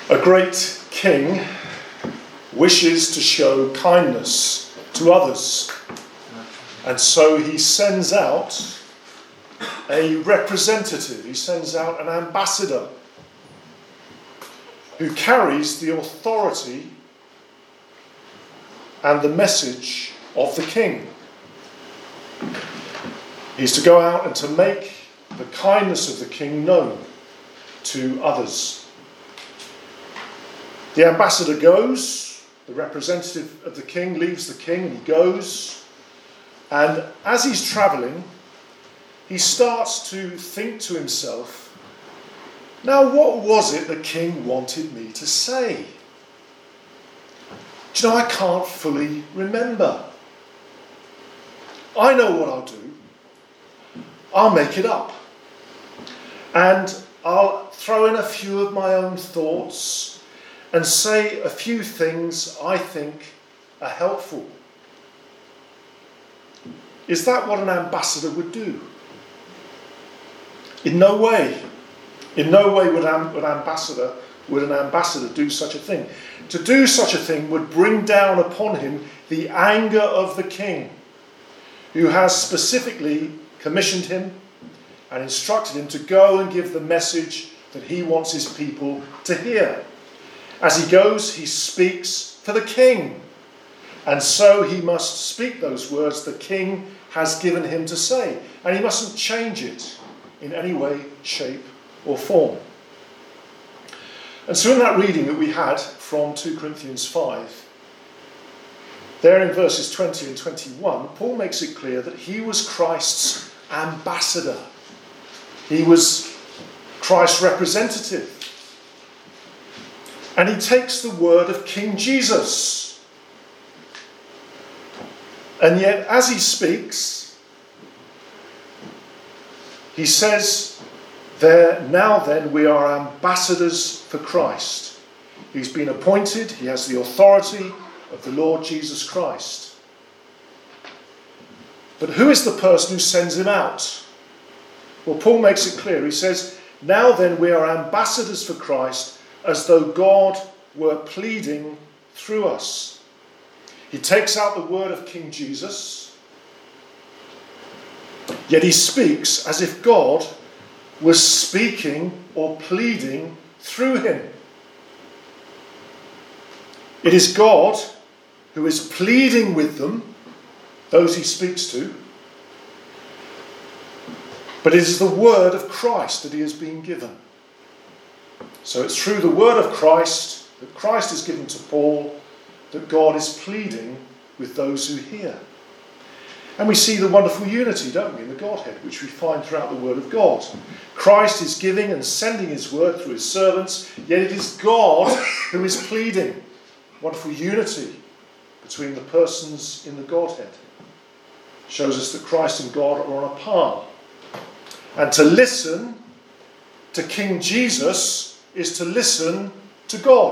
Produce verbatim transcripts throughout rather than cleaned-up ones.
A great king wishes to show kindness to others, and so he sends out a representative, he sends out an ambassador who carries the authority and the message of the king. He's to go out and to make the kindness of the king known to others. The ambassador goes, the representative of the king leaves the king and he goes, and as he's travelling, he starts to think to himself, now what was it the king wanted me to say? Do you know, I can't fully remember. I know what I'll do. I'll make it up. And I'll throw in a few of my own thoughts and say a few things I think are helpful. Is that what an ambassador would do? In no way. In no way would an ambassador would an ambassador do such a thing. To do such a thing would bring down upon him the anger of the king, who has specifically commissioned him and instructed him to go and give the message that he wants his people to hear. As he goes, he speaks for the king, and so he must speak those words the king has given him to say, and he mustn't change it in any way, shape or form. And so in that reading that we had from two Corinthians five, there in verses twenty and twenty-one, Paul makes it clear that he was Christ's ambassador. He was Christ's representative. And he takes the word of King Jesus. And yet, as he speaks, he says, there, now then, we are ambassadors for Christ. He's been appointed, he has the authority of the Lord Jesus Christ. But who is the person who sends him out? Well, Paul makes it clear. He says, now then, we are ambassadors for Christ, as though God were pleading through us. He takes out the word of King Jesus, yet he speaks as if God was speaking or pleading through him. It is God who is pleading with them, those he speaks to, but it is the word of Christ that he has been given. So it's through the word of Christ that Christ is given to Paul that God is pleading with those who hear. And we see the wonderful unity, don't we, in the Godhead, which we find throughout the word of God. Christ is giving and sending his word through his servants, yet it is God who is pleading. Wonderful unity between the persons in the Godhead. Shows us that Christ and God are on a par. And to listen to King Jesus is to listen to God.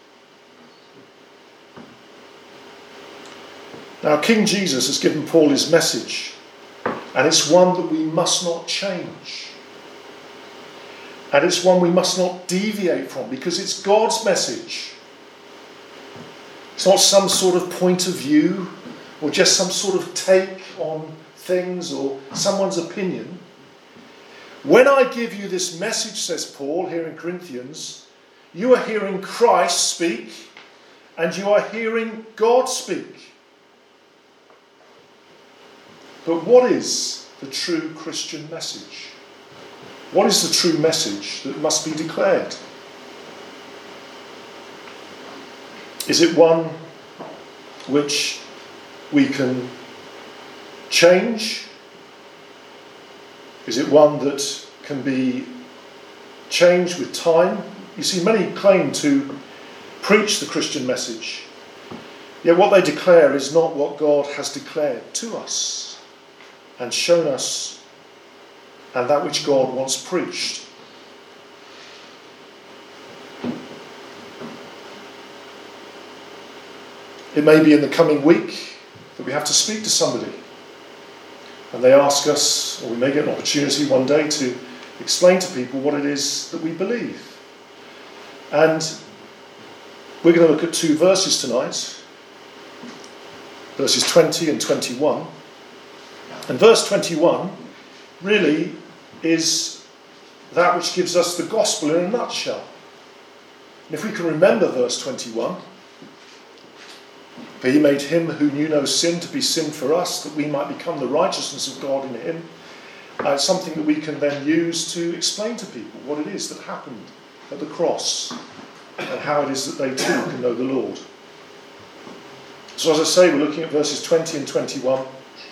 Now, King Jesus has given Paul his message, and it's one that we must not change. And it's one we must not deviate from, because it's God's message. It's not some sort of point of view, or just some sort of take on things, or someone's opinion. When I give you this message, says Paul here in Corinthians, you are hearing Christ speak, and you are hearing God speak. But what is the true Christian message? What is the true message that must be declared? Is it one which we can change? Is it one that can be changed with time? You see, many claim to preach the Christian message, yet what they declare is not what God has declared to us and shown us, and that which God wants preached. It may be in the coming week that we have to speak to somebody, and they ask us, or we may get an opportunity one day to explain to people what it is that we believe. And We're going to look at two verses tonight, verses twenty and twenty-one. And verse twenty-one really is that which gives us the gospel in a nutshell. And if we can remember verse twenty-one, for he made him who knew no sin to be sin for us, that we might become the righteousness of God in him. Uh, it's something that we can then use to explain to people what it is that happened at the cross and how it is that they too can know the Lord. So as I say, we're looking at verses twenty and twenty-one.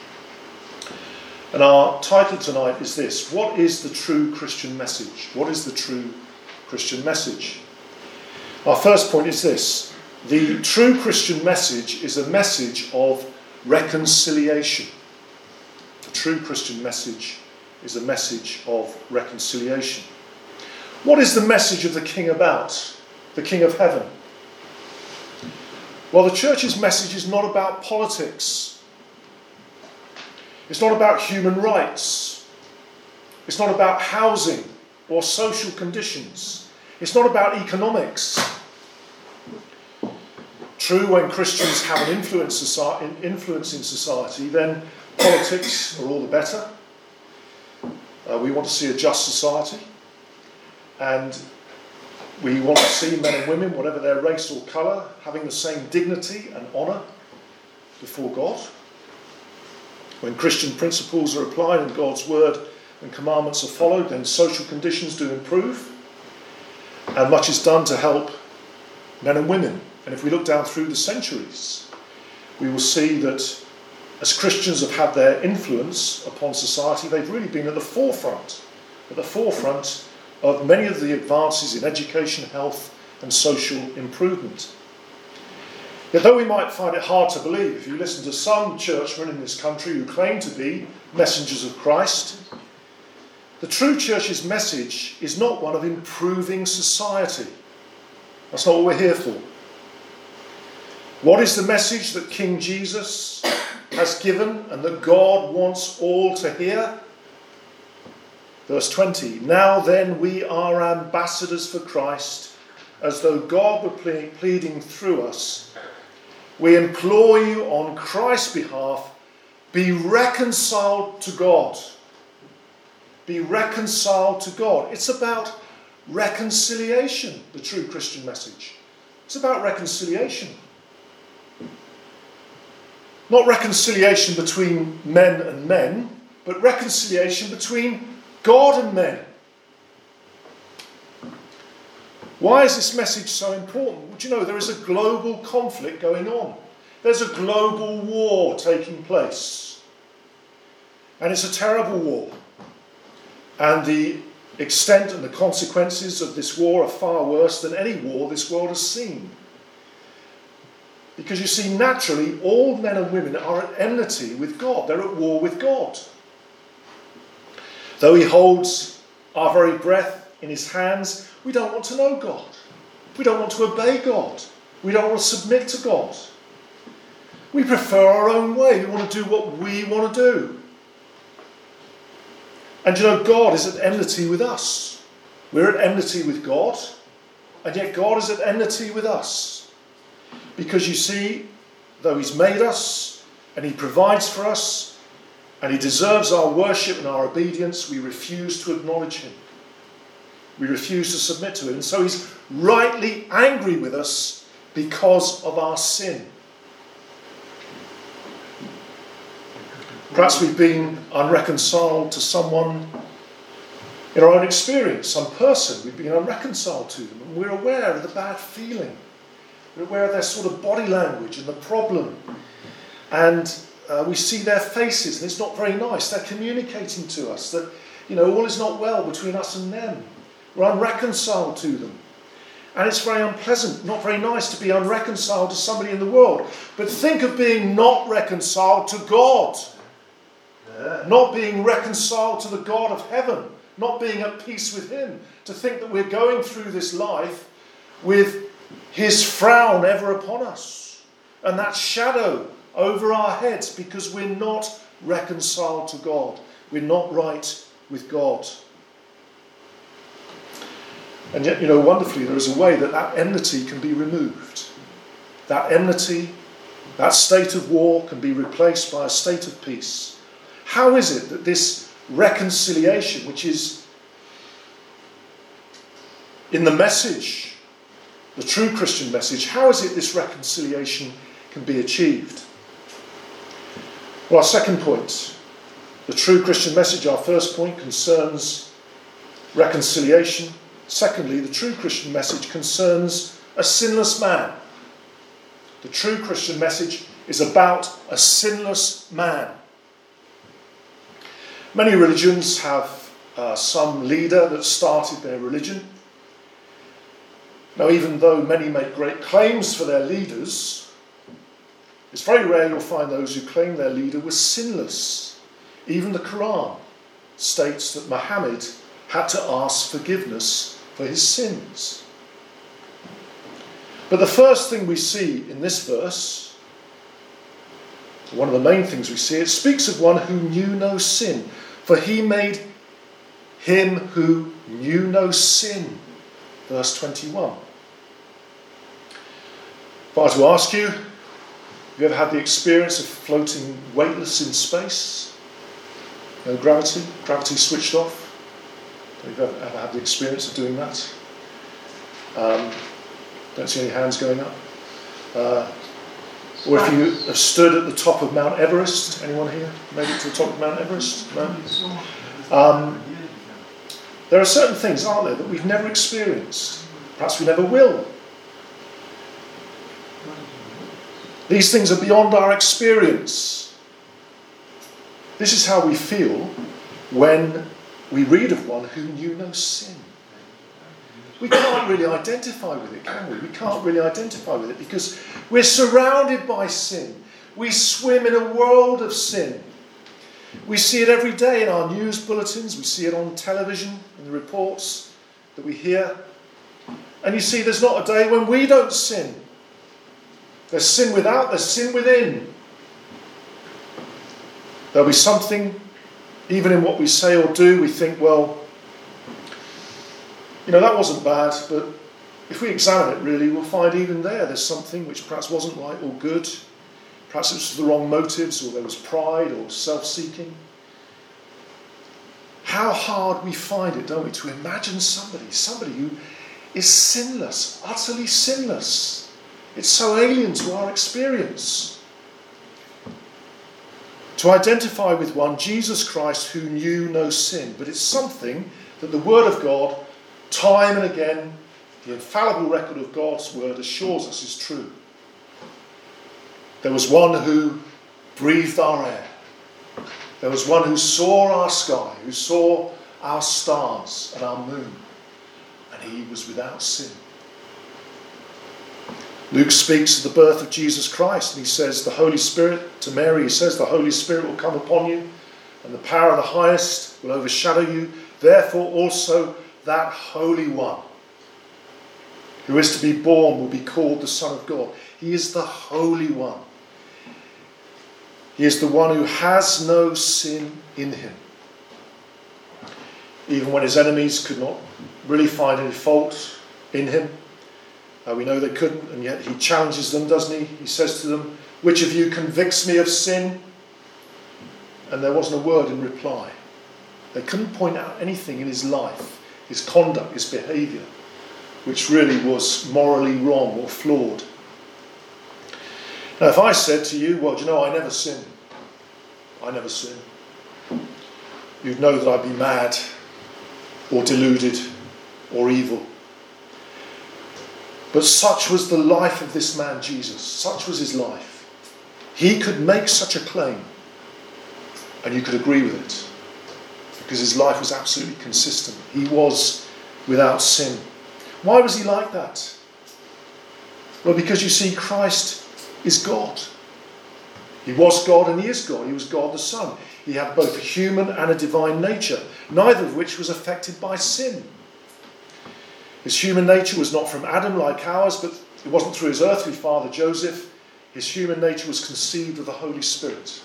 And our title tonight is this: what is the true Christian message? What is the true Christian message? Our first point is this: the true Christian message is a message of reconciliation. The true Christian message is a message of reconciliation. What is the message of the King about? The King of Heaven? Well, the church's message is not about politics. It's not about human rights. It's not about housing or social conditions. It's not about economics. True, when Christians have an influence in society, then politics are all the better. Uh, we want to see a just society. And we want to see men and women, whatever their race or colour, having the same dignity and honour before God. When Christian principles are applied and God's word and commandments are followed, then social conditions do improve. And much is done to help men and women. And if we look down through the centuries, we will see that as Christians have had their influence upon society, they've really been at the forefront, at the forefront of many of the advances in education, health and social improvement. Yet though we might find it hard to believe, if you listen to some churchmen in this country who claim to be messengers of Christ, the true church's message is not one of improving society. That's not what we're here for. What is the message that King Jesus has given and that God wants all to hear? Verse twenty, now then we are ambassadors for Christ, as though God were ple- pleading through us. We implore you on Christ's behalf, be reconciled to God. Be reconciled to God. It's about reconciliation, the true Christian message. It's about reconciliation. Not reconciliation between men and men, but reconciliation between God and men. Why is this message so important? Well, do you know, there is a global conflict going on. There's a global war taking place. And it's a terrible war. And the extent and the consequences of this war are far worse than any war this world has seen. Because you see, naturally, all men and women are at enmity with God. They're at war with God. Though he holds our very breath in his hands, we don't want to know God. We don't want to obey God. We don't want to submit to God. We prefer our own way. We want to do what we want to do. And you know, God is at enmity with us. We're at enmity with God, and yet God is at enmity with us. Because you see, though he's made us, and he provides for us, and he deserves our worship and our obedience, we refuse to acknowledge him. We refuse to submit to him. And so he's rightly angry with us because of our sin. Perhaps we've been unreconciled to someone in our own experience, some person. We've been unreconciled to them, and we're aware of the bad feeling. We're aware of their sort of body language and the problem. And uh, we see their faces, and it's not very nice. They're communicating to us that, you know, all is not well between us and them. We're unreconciled to them. And it's very unpleasant, not very nice to be unreconciled to somebody in the world. But think of being not reconciled to God. Yeah. Not being reconciled to the God of heaven. Not being at peace with him. To think that we're going through this life with his frown ever upon us. And that shadow over our heads because we're not reconciled to God. We're not right with God. And yet, you know, wonderfully, there is a way that that enmity can be removed. That enmity, that state of war can be replaced by a state of peace. How is it that this reconciliation, which is in the message, the true Christian message, how is it this reconciliation can be achieved? Well, our second point, the true Christian message, our first point, concerns reconciliation. Secondly, the true Christian message concerns a sinless man. The true Christian message is about a sinless man. Many religions have uh, some leader that started their religion. Now, even though many make great claims for their leaders, it's very rare you'll find those who claim their leader was sinless. Even the Quran states that Muhammad had to ask forgiveness for his sins. But the first thing we see in this verse, one of the main things we see, it speaks of one who knew no sin. For he made him who knew no sin. Verse twenty-one. If I were to ask you, have you ever had the experience of floating weightless in space? No gravity, gravity switched off? Have you ever, ever had the experience of doing that? Um, don't see any hands going up. Uh, or if you have stood at the top of Mount Everest, anyone here made it to the top of Mount Everest? No? Um, there are certain things, aren't there, that we've never experienced. Perhaps we never will. These things are beyond our experience. This is how we feel when we read of one who knew no sin. We can't really identify with it, can we? We can't really identify with it because we're surrounded by sin. We swim in a world of sin. We see it every day in our news bulletins. We see it on television, in the reports that we hear. And you see, there's not a day when we don't sin. There's sin without, there's sin within. There'll be something, even in what we say or do, we think, well, you know, that wasn't bad, but if we examine it really, we'll find even there there's something which perhaps wasn't right or good. Perhaps it was for the wrong motives, or there was pride or self-seeking. How hard we find it, don't we, to imagine somebody, somebody who is sinless, utterly sinless. It's so alien to our experience. To identify with one, Jesus Christ, who knew no sin. But it's something that the Word of God, time and again, the infallible record of God's Word assures us is true. There was one who breathed our air. There was one who saw our sky, who saw our stars and our moon. And he was without sin. Luke speaks of the birth of Jesus Christ, and he says, the Holy Spirit, to Mary, he says, the Holy Spirit will come upon you, and the power of the highest will overshadow you. Therefore also that Holy One who is to be born will be called the Son of God. He is the Holy One. He is the one who has no sin in him. Even when his enemies could not really find any fault in him, uh, we know they couldn't, and yet he challenges them, doesn't he? He says to them, which of you convicts me of sin? And there wasn't a word in reply. They couldn't point out anything in his life, his conduct, his behaviour, which really was morally wrong or flawed. Now, if I said to you, well, do you know, I never sin. I never sin. You'd know that I'd be mad or deluded or evil. But such was the life of this man, Jesus. Such was his life. He could make such a claim, and you could agree with it, because his life was absolutely consistent. He was without sin. Why was he like that? Well, because you see, Christ is God. He was God and he is God. He was God the Son. He had both a human and a divine nature, neither of which was affected by sin. His human nature was not from Adam like ours, but it wasn't through his earthly father Joseph. His human nature was conceived of the Holy Spirit.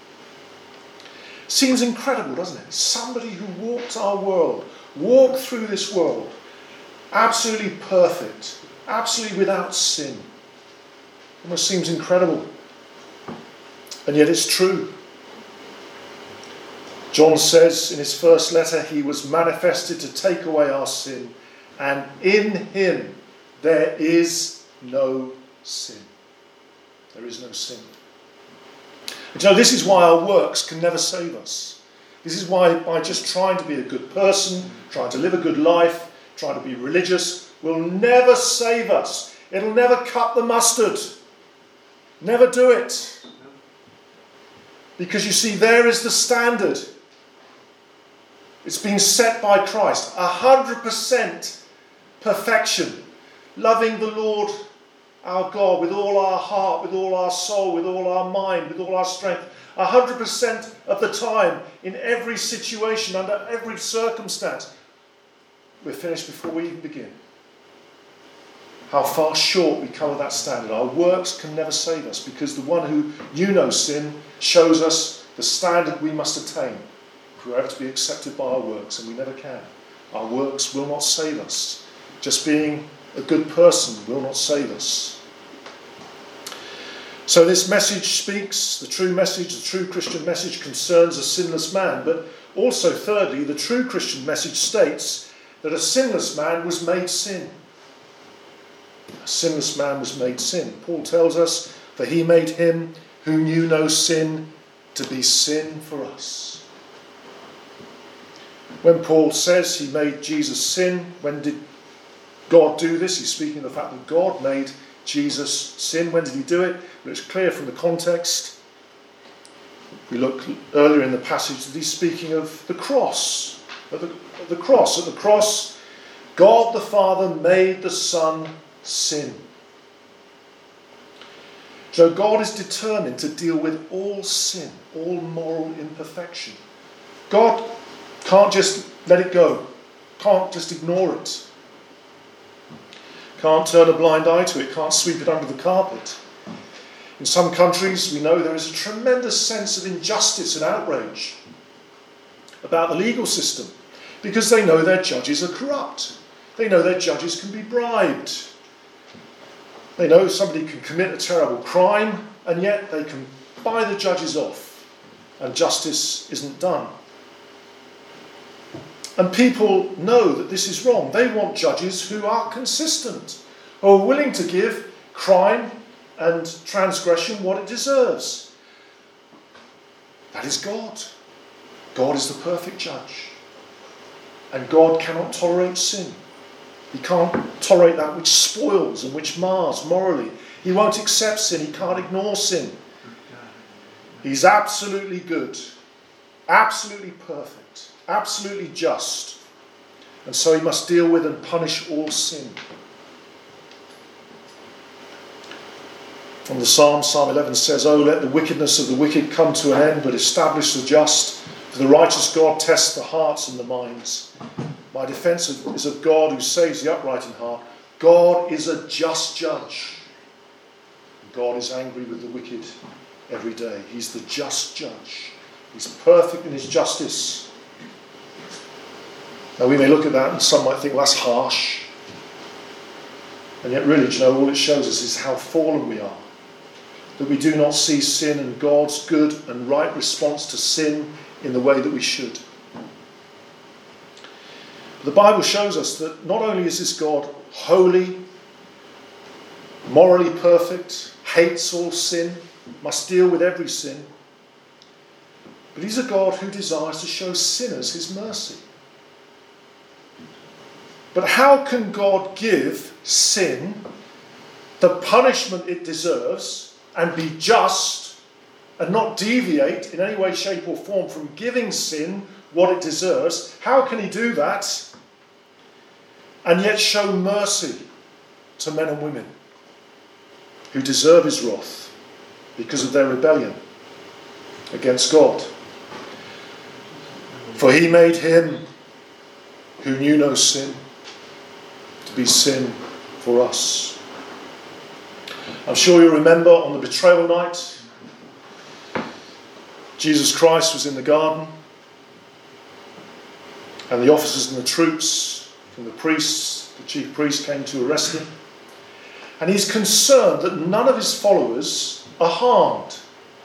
Seems incredible, doesn't it? Somebody who walked our world, walked through this world, absolutely perfect, absolutely without sin. Almost seems incredible. And yet it's true. John says in his first letter, he was manifested to take away our sin, and in him there is no sin. There is no sin. And you know, this is why our works can never save us. This is why by just trying to be a good person, trying to live a good life, trying to be religious, will never save us. It'll never cut the mustard. Never do it. Because you see, there is the standard. It's been set by Christ. A hundred percent perfection. Loving the Lord our God with all our heart, with all our soul, with all our mind, with all our strength. A hundred percent of the time, in every situation, under every circumstance. We're finished before we even begin. How far short we come of that standard. Our works can never save us, because the one who knew no sin shows us the standard we must attain if we're ever to be accepted by our works, and we never can. Our works will not save us. Just being a good person will not save us. So this message speaks, the true message, the true Christian message concerns a sinless man, but also thirdly, the true Christian message states that a sinless man was made sin. A sinless man was made sin. Paul tells us, for he made him who knew no sin to be sin for us. When Paul says he made Jesus sin, when did God do this? He's speaking of the fact that God made Jesus sin. When did he do it? Well, it's clear from the context. We look earlier in the passage that he's speaking of the cross. At the, at the cross. At the cross, God the Father made the Son sin. So God is determined to deal with all sin, all moral imperfection. God can't just let it go. Can't just ignore it. Can't turn a blind eye to it. Can't sweep it under the carpet. In some countries, we know there is a tremendous sense of injustice and outrage about the legal system, because they know their judges are corrupt. They know their judges can be bribed. They know somebody can commit a terrible crime, and yet they can buy the judges off, and justice isn't done. And people know that this is wrong. They want judges who are consistent, who are willing to give crime and transgression what it deserves. That is God. God is the perfect judge. And God cannot tolerate sin. He can't tolerate that which spoils and which mars morally. He won't accept sin. He can't ignore sin. He's absolutely good, absolutely perfect, absolutely just. And so he must deal with and punish all sin. From the Psalm, Psalm eleven says, "Oh, let the wickedness of the wicked come to an end, but establish the just. For the righteous God tests the hearts and the minds. My defence is of God who saves the upright in heart. God is a just judge. God is angry with the wicked every day. He's the just judge. He's perfect in his justice." Now we may look at that and some might think, well, that's harsh. And yet really, do you know, all it shows us is how fallen we are. That we do not see sin and God's good and right response to sin in the way that we should. The Bible shows us that not only is this God holy, morally perfect, hates all sin, must deal with every sin, but he's a God who desires to show sinners his mercy. But how can God give sin the punishment it deserves and be just and not deviate in any way, shape or form from giving sin what it deserves? How can he do that and yet show mercy to men and women who deserve his wrath because of their rebellion against God? For he made him who knew no sin to be sin for us. I'm sure you remember on the betrayal night, Jesus Christ was in the garden, and the officers and the troops, from the priests the chief priest, came to arrest him. And he's concerned that none of his followers are harmed.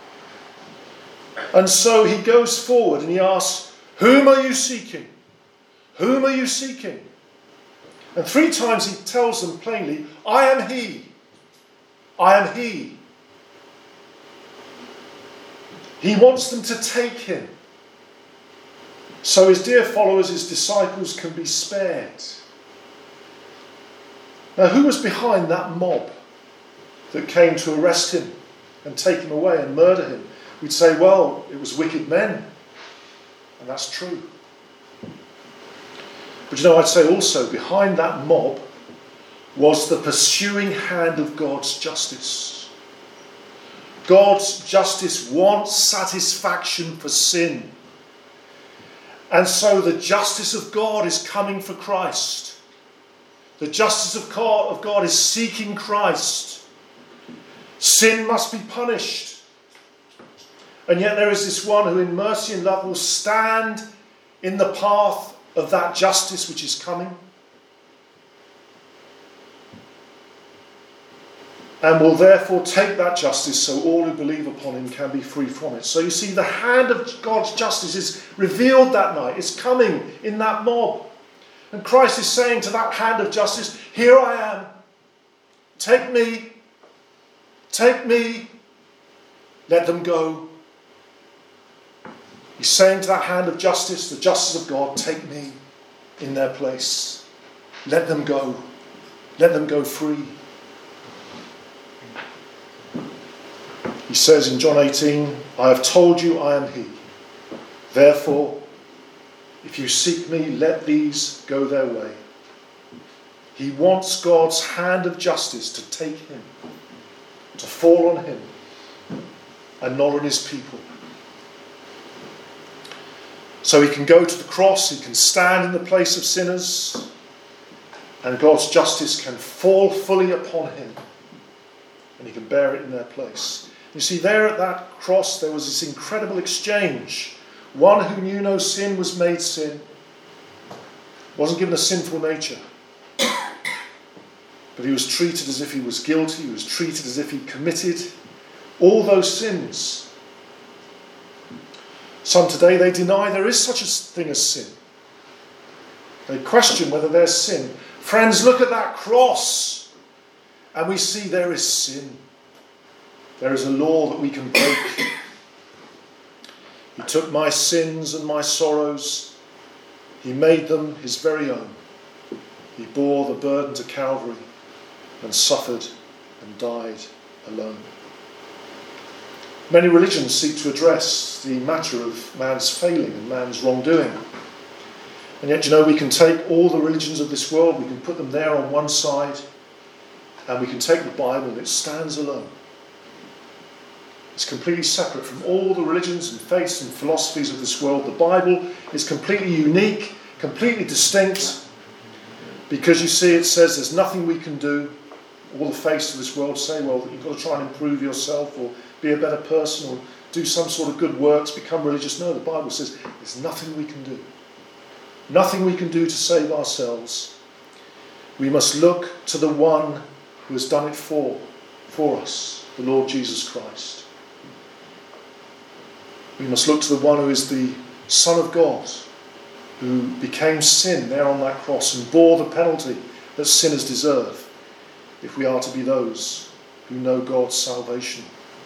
And so he goes forward and he asks, "Whom are you seeking? Whom are you seeking?" And three times he tells them plainly, "I am he. I am he." He wants them to take him, so his dear followers, his disciples, can be spared. Now, who was behind that mob that came to arrest him and take him away and murder him? We'd say, well, it was wicked men. And that's true. But you know, I'd say also behind that mob was the pursuing hand of God's justice. God's justice wants satisfaction for sin. And so the justice of God is coming for Christ. The justice of God, of God is seeking Christ. Sin must be punished. And yet there is this one who in mercy and love will stand in the path of that justice which is coming. And will therefore take that justice so all who believe upon him can be free from it. So you see, the hand of God's justice is revealed that night. It's coming in that mob. And Christ is saying to that hand of justice, "Here I am. Take me. Take me. Let them go." He's saying to that hand of justice, the justice of God, "Take me in their place. Let them go. Let them go free." He says in John eighteen, "I have told you I am he. Therefore, if you seek me, let these go their way." He wants God's hand of justice to take him, to fall on him, and not on his people. So he can go to the cross, he can stand in the place of sinners, and God's justice can fall fully upon him, and he can bear it in their place. You see, there at that cross, there was this incredible exchange. One who knew no sin was made sin, wasn't given a sinful nature, but he was treated as if he was guilty, he was treated as if he committed all those sins. Some today, they deny there is such a thing as sin. They question whether there's sin. Friends, look at that cross, and we see there is sin. There is a law that we can break. He took my sins and my sorrows. He made them his very own. He bore the burden to Calvary and suffered and died alone. Many religions seek to address the matter of man's failing and man's wrongdoing. And yet, you know, we can take all the religions of this world, we can put them there on one side, and we can take the Bible and it stands alone. It's completely separate from all the religions and faiths and philosophies of this world. The Bible is completely unique, completely distinct, because you see, it says there's nothing we can do. All the faiths of this world say, well, you've got to try and improve yourself or be a better person or do some sort of good works, become religious. No, the Bible says there's nothing we can do. Nothing we can do to save ourselves. We must look to the one who has done it for, for us, the Lord Jesus Christ. We must look to the one who is the Son of God, who became sin there on that cross and bore the penalty that sinners deserve, if we are to be those who know God's salvation.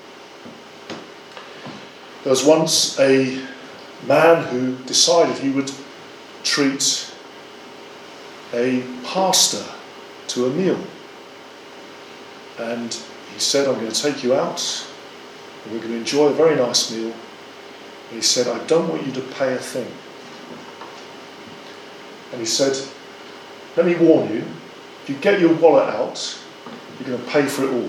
There was once a man who decided he would treat a pastor to a meal. And he said, "I'm going to take you out and we're going to enjoy a very nice meal." And he said, "I don't want you to pay a thing." And he said, "Let me warn you, if you get your wallet out, you're going to pay for it all.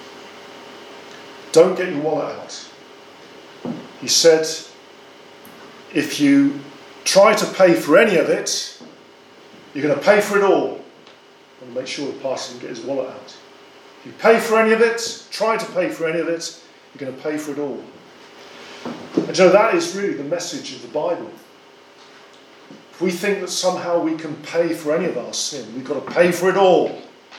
Don't get your wallet out." He said, "If you try to pay for any of it, you're going to pay for it all." And make sure the pastor can get his wallet out. If you pay for any of it, try to pay for any of it, you're going to pay for it all. And you know, that is really the message of the Bible. if we think that somehow we can pay for any of our sin, we've got to pay for it all.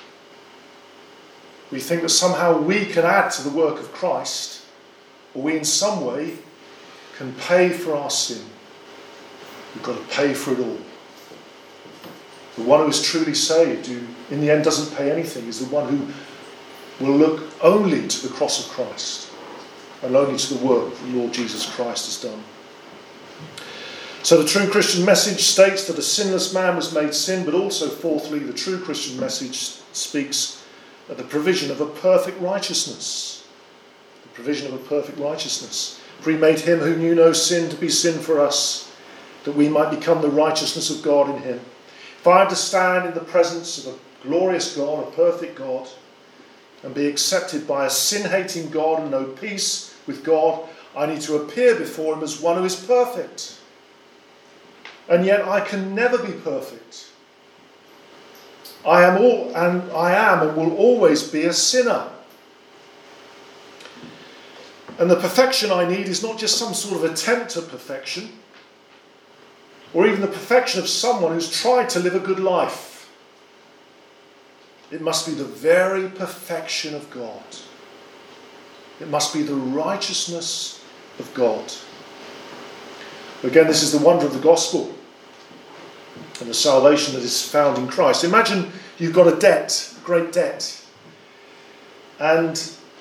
We think that somehow we can add to the work of Christ, or we in some way can pay for our sin. We've got to pay for it all. The one who is truly saved, who in the end doesn't pay anything, is the one who will look only to the cross of Christ and only to the work that the Lord Jesus Christ has done. So the true Christian message states that a sinless man was made sin, but also, fourthly, the true Christian message speaks of the provision of a perfect righteousness. The provision of a perfect righteousness. For he made him who knew no sin to be sin for us, that we might become the righteousness of God in him. If I am to stand in the presence of a glorious God, a perfect God, and be accepted by a sin-hating God and know peace with God, I need to appear before him as one who is perfect. And yet I can never be perfect. I am all, and I am and will always be a sinner. And the perfection I need is not just some sort of attempt at perfection, or even the perfection of someone who's tried to live a good life. It must be the very perfection of God. It must be the righteousness of God. Again, this is the wonder of the gospel and the salvation that is found in Christ. Imagine you've got a debt, a great debt, and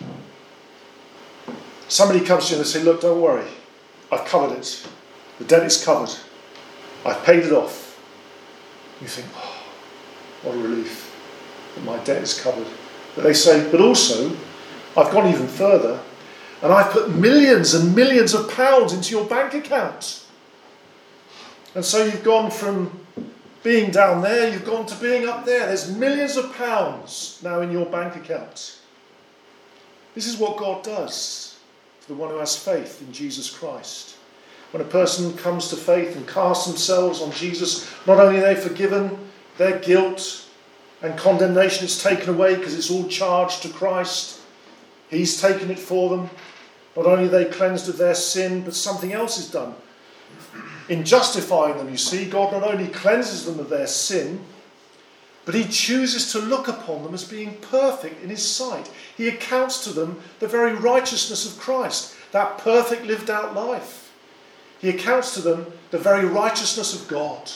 somebody comes to you and they say, look, don't worry, I've covered it. The debt is covered. I've paid it off. You think, oh, what a relief that my debt is covered. But they say, but also, I've gone even further, and I've put millions and millions of pounds into your bank account. And so you've gone from being down there, you've gone to being up there. There's millions of pounds now in your bank account. This is what God does for the one who has faith in Jesus Christ. When a person comes to faith and casts themselves on Jesus, not only are they forgiven, their guilt and condemnation is taken away because it's all charged to Christ. He's taken it for them. Not only are they cleansed of their sin, but something else is done. In justifying them, you see, God not only cleanses them of their sin, but he chooses to look upon them as being perfect in his sight. He accounts to them the very righteousness of Christ, that perfect lived out life. He accounts to them the very righteousness of God.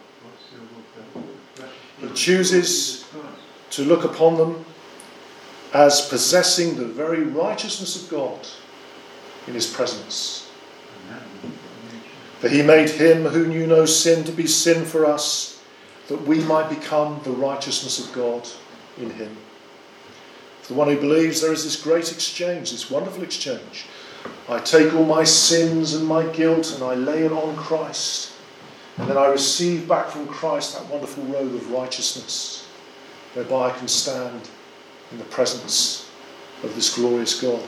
He chooses to look upon them as possessing the very righteousness of God in his presence. For he made him who knew no sin to be sin for us, that we might become the righteousness of God in him. For the one who believes, there is this great exchange, this wonderful exchange. I take all my sins and my guilt and I lay it on Christ. And then I receive back from Christ that wonderful robe of righteousness, whereby I can stand in the presence of this glorious God.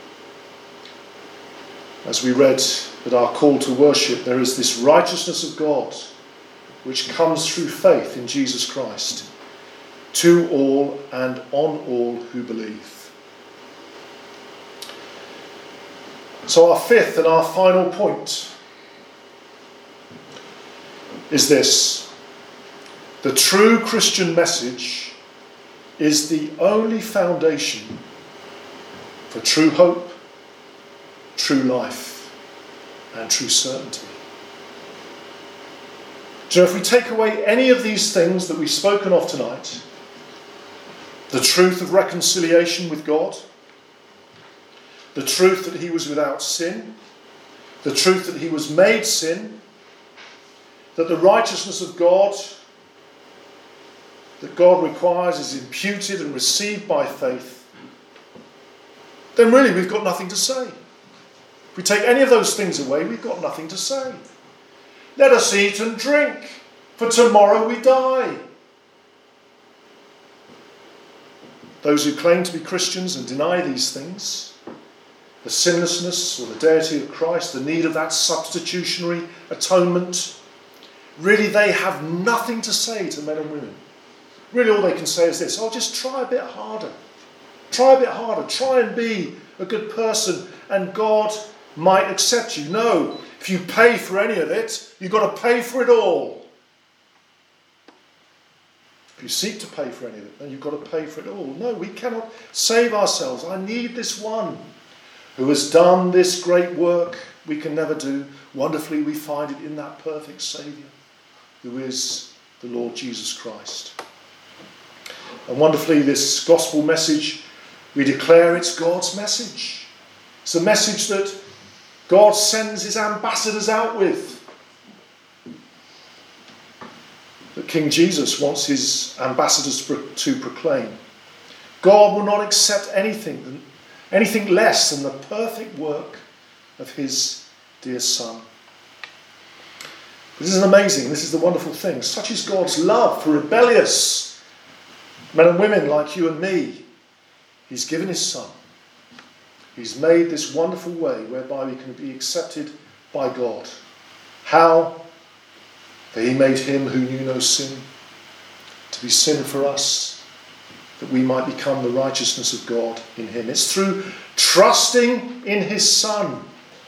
As we read at our call to worship, there is this righteousness of God which comes through faith in Jesus Christ to all and on all who believe. So our fifth and our final point is this. The true Christian message is the only foundation for true hope, true life, and true certainty. So if we take away any of these things that we've spoken of tonight, the truth of reconciliation with God, the truth that he was without sin, the truth that he was made sin, that the righteousness of God that God requires is imputed and received by faith, then really we've got nothing to say. If we take any of those things away, we've got nothing to say. Let us eat and drink, for tomorrow we die. Those who claim to be Christians and deny these things, the sinlessness or the deity of Christ, the need of that substitutionary atonement, really they have nothing to say to men and women. Really all they can say is this: oh, just try a bit harder. Try a bit harder. Try and be a good person and God might accept you. No, if you pay for any of it, you've got to pay for it all. If you seek to pay for any of it, then you've got to pay for it all. No, we cannot save ourselves. I need this one who has done this great work we can never do. Wonderfully, we find it in that perfect Saviour, who is the Lord Jesus Christ. And wonderfully, this gospel message, we declare it's God's message. It's a message that God sends his ambassadors out with. That King Jesus wants his ambassadors to proclaim. God will not accept anything, anything less than the perfect work of his dear Son. This is amazing. This is the wonderful thing. Such is God's love for rebellious men and women like you and me. He's given his Son. He's made this wonderful way whereby we can be accepted by God. How? For he made him who knew no sin to be sin for us, that we might become the righteousness of God in him. It's through trusting in his Son.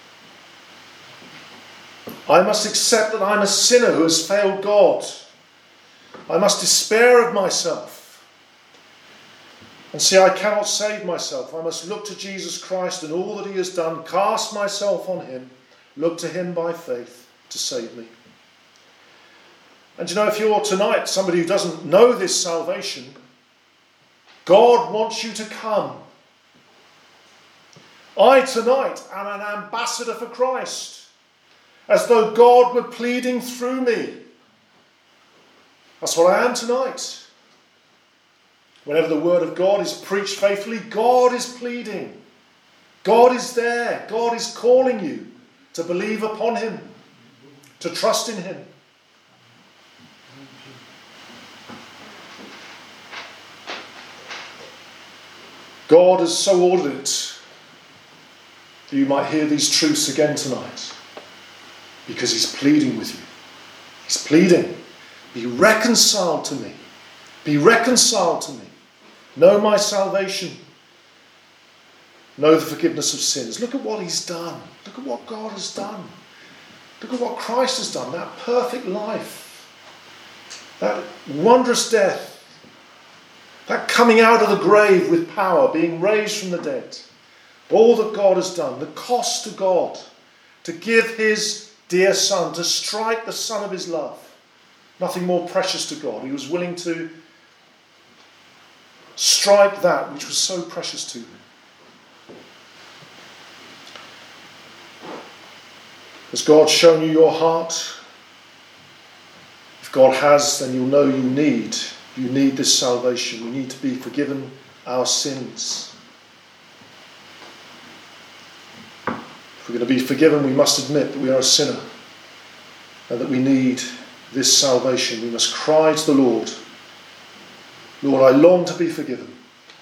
I must accept that I'm a sinner who has failed God. I must despair of myself. And see, I cannot save myself. I must look to Jesus Christ and all that he has done, cast myself on him, look to him by faith to save me. And you know, if you're tonight somebody who doesn't know this salvation, God wants you to come. I tonight am an ambassador for Christ, as though God were pleading through me. That's what I am tonight. Whenever the word of God is preached faithfully, God is pleading. God is there. God is calling you to believe upon him, to trust in him. God has so ordered it that you might hear these truths again tonight, because he's pleading with you. He's pleading. Be reconciled to me. Be reconciled to me. Know my salvation. Know the forgiveness of sins. Look at what he's done. Look at what God has done. Look at what Christ has done. That perfect life. That wondrous death. That coming out of the grave with power. Being raised from the dead. All that God has done. The cost to God. To give his dear Son. To strike the Son of his love. Nothing more precious to God. He was willing to strike that which was so precious to him. Has God shown you your heart? If God has, then you'll know you need. You need this salvation. We need to be forgiven our sins. If we're going to be forgiven, we must admit that we are a sinner and that we need this salvation. We must cry to the Lord, Lord, I long to be forgiven.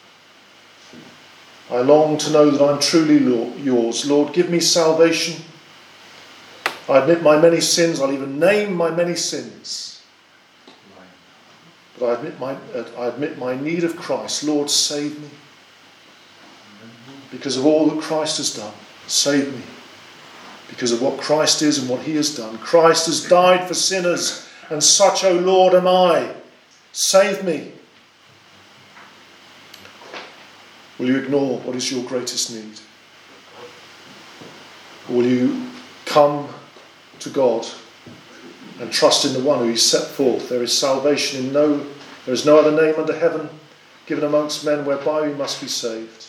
I long to know that I'm truly yours. Lord, give me salvation. I admit my many sins. I'll even name my many sins. But I admit my, I admit my need of Christ. Lord, save me. Because of all that Christ has done. Save me. Because of what Christ is and what he has done. Christ has died for sinners, and such, O Lord, am I. Save me. Will you ignore what is your greatest need? Or will you come to God and trust in the one who he set forth? There is salvation in no, there is no other name under heaven given amongst men whereby we must be saved.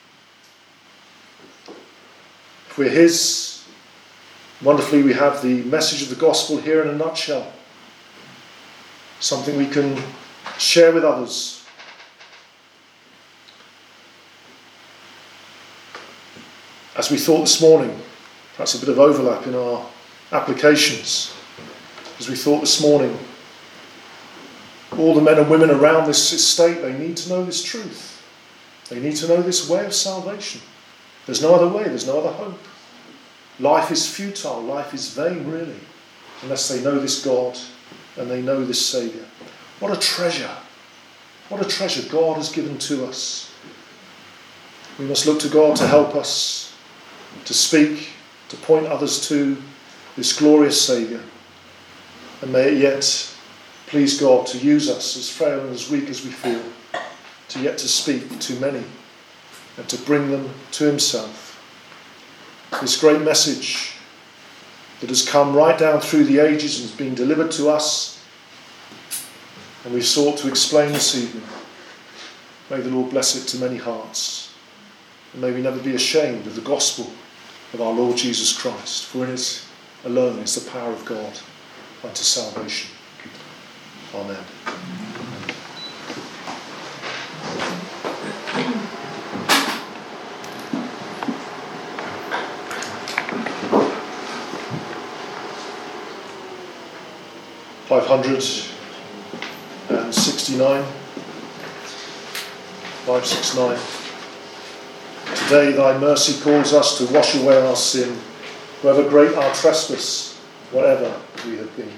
If we're his, wonderfully we have the message of the gospel here in a nutshell. Something we can share with others. As we thought this morning, perhaps a bit of overlap in our applications. As we thought this morning, all the men and women around this estate, they need to know this truth. They need to know this way of salvation. There's no other way, there's no other hope. Life is futile, life is vain really, unless they know this God and they know this Saviour. What a treasure. What a treasure God has given to us. We must look to God to help us, to speak, to point others to, this glorious Saviour. And may it yet please God to use us, as frail and as weak as we feel, to yet to speak to many and to bring them to himself. This great message that has come right down through the ages and is being delivered to us, and we've sought to explain this evening. May the Lord bless it to many hearts. And may we never be ashamed of the gospel of our Lord Jesus Christ, for in it alone is the power of God unto salvation. Amen. Five hundred and sixty-nine. Five six nine. Today thy mercy calls us to wash away our sin, however great our trespass, whatever we have been.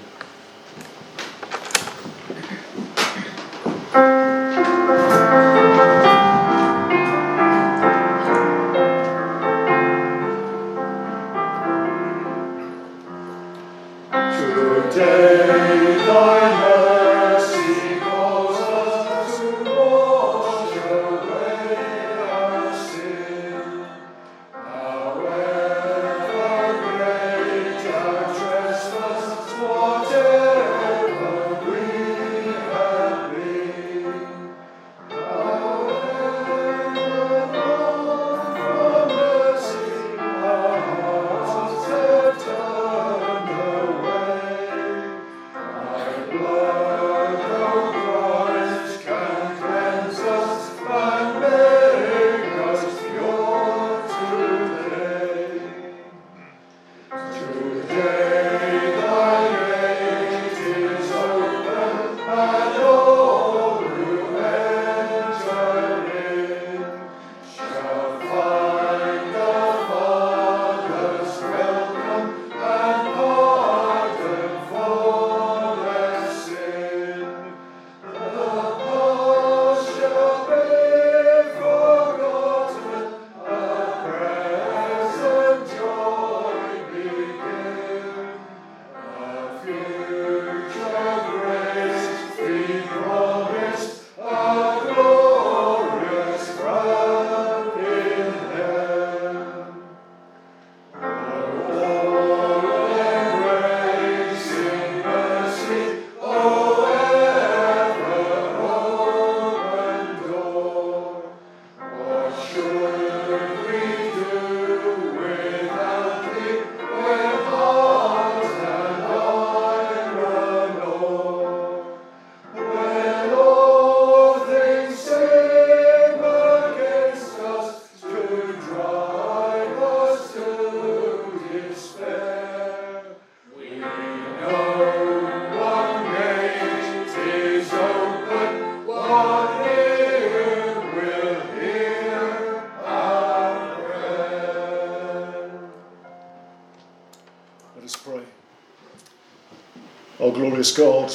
Oh, glorious God,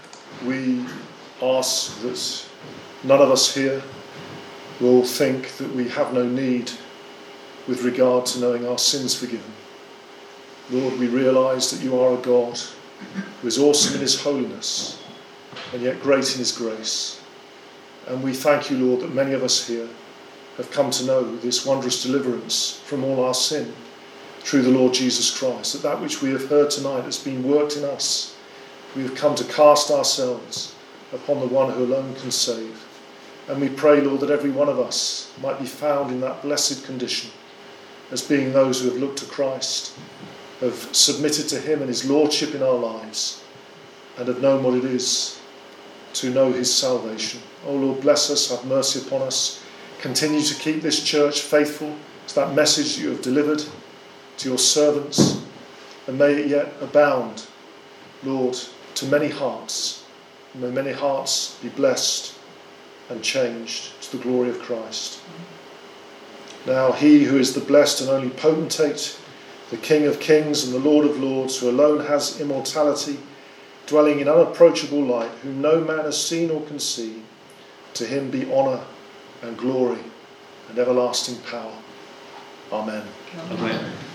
we ask that none of us here will think that we have no need with regard to knowing our sins forgiven. Lord, we realise that you are a God who is awesome in his holiness and yet great in his grace. And we thank you, Lord, that many of us here have come to know this wondrous deliverance from all our sin through the Lord Jesus Christ, that that which we have heard tonight has been worked in us. We have come to cast ourselves upon the one who alone can save. And we pray, Lord, that every one of us might be found in that blessed condition as being those who have looked to Christ, have submitted to him and his lordship in our lives, and have known what it is to know his salvation. Oh Lord, bless us, have mercy upon us. Continue to keep this church faithful to that message that you have delivered to your servants, and may it yet abound, Lord, to many hearts. May many hearts be blessed and changed to the glory of Christ. Now he who is the blessed and only potentate, the King of kings and the Lord of lords, who alone has immortality, dwelling in unapproachable light, whom no man has seen or can see, to him be honour and glory and everlasting power. Amen. Amen.